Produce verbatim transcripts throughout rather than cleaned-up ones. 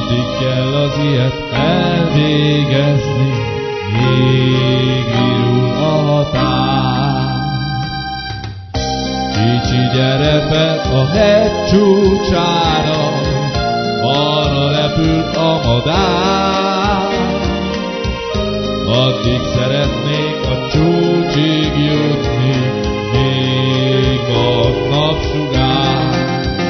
Meddig kell az ilyet elvégezni, még virul a határ. Kicsi, gyere fel a hegy csúcsára, arra repül a madár. Addig szeretnék a csúcsig jutni, még van napsugár.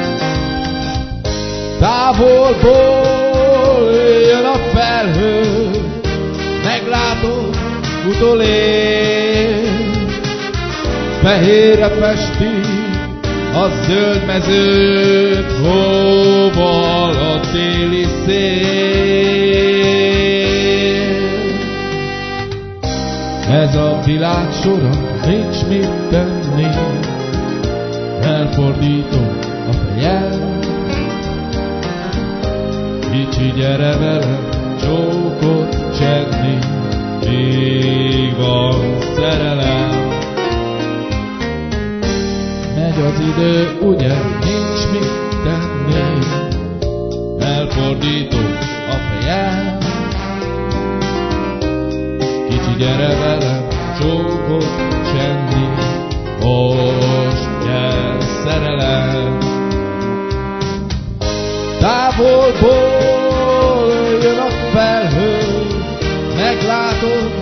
Távolból jön a felhő, meglátod, utolér. Fehérre festi a zöld mezőt, hóval a téli szél. Ez a világ sora, nincs mit tenni, elfordítom a fejem. Kicsi, gyere velem csókot csedni, még van szerelem. Megy az idő, ugye nincs mit tenni, elfordítom a fejem. Kicsi, gyere velem csókot csedni, most gyere szerelem. Távolból jön a felhő, meglátod,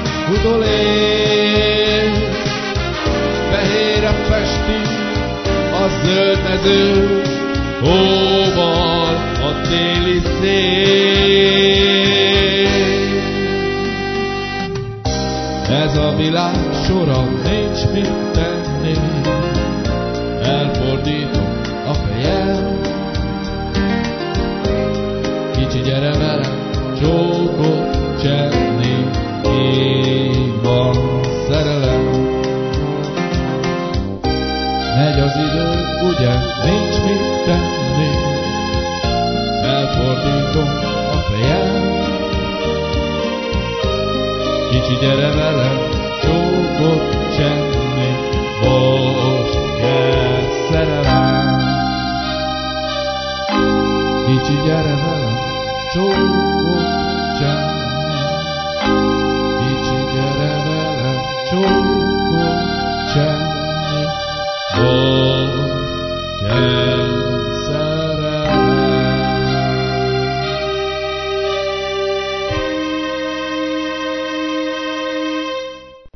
utolér. Fehérre festi a zöld mező, hóval a téli szél. Ez a világ sora, nincs mit tenni, elfordítom a fejem. Kicsi, gyere velem csókot csedni, még van szerelem. Megy az idő, ugye nincs mit tenni, elfordítom a fejem. Kicsi, gyere velem csókot csedni,